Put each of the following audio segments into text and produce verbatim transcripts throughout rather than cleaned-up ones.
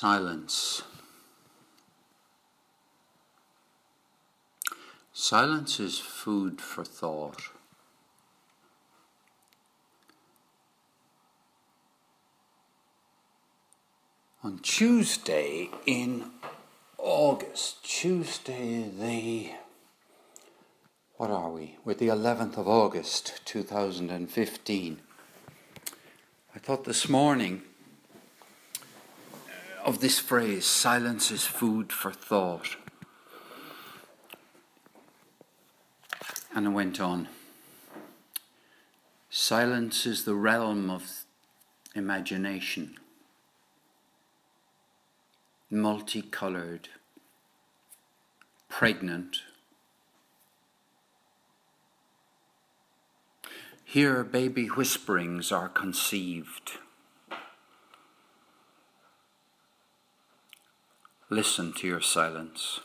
Silence. Silence is food for thought. On Tuesday in August, Tuesday the, what are we? We're the eleventh of August, two thousand fifteen. I thought this morning of this phrase, silence is food for thought. And I went on. Silence is the realm of imagination, multicolored, pregnant. Here baby whisperings are conceived. Listen to your silence.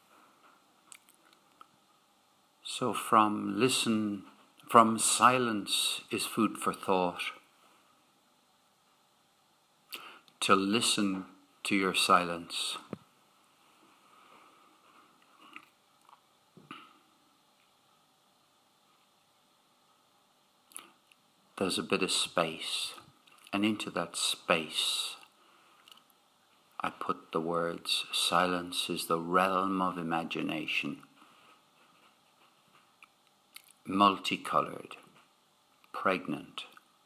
So from listen, from silence is food for thought, to listen to your silence. There's a bit of space, and into that space I put the words, silence is the realm of imagination, multicolored, pregnant.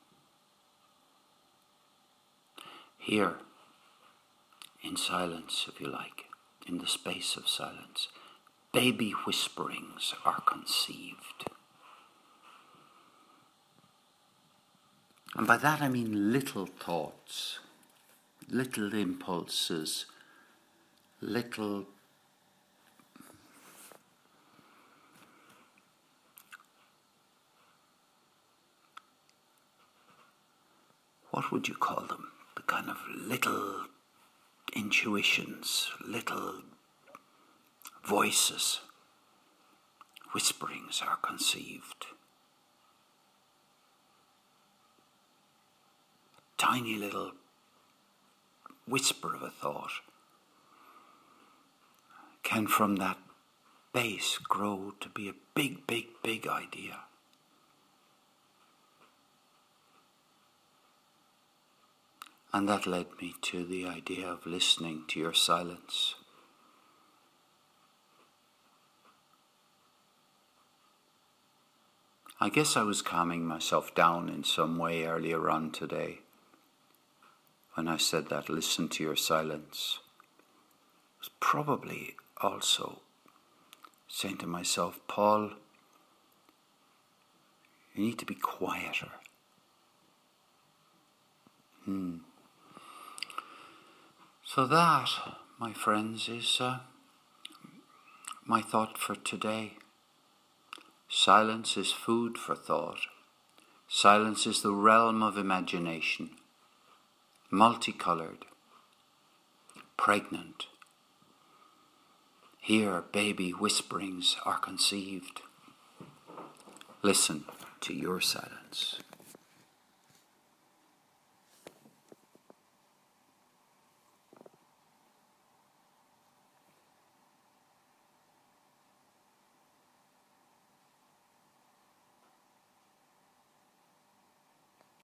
Here, in silence, if you like, in the space of silence, baby whisperings are conceived. And by that I mean little thoughts, little impulses, little what would you call them? The kind of little intuitions, little voices, whisperings are conceived. Tiny little whisper of a thought can from that base grow to be a big, big, big idea. And that led me to the idea of listening to your silence. I guess I was calming myself down in some way earlier on today when I said that, listen to your silence. I was probably also saying to myself, Paul, you need to be quieter. Hmm. So that, my friends, is uh, my thought for today. Silence is food for thought. Silence is the realm of imagination, multicolored, pregnant. Here baby whisperings are conceived. Listen to your silence.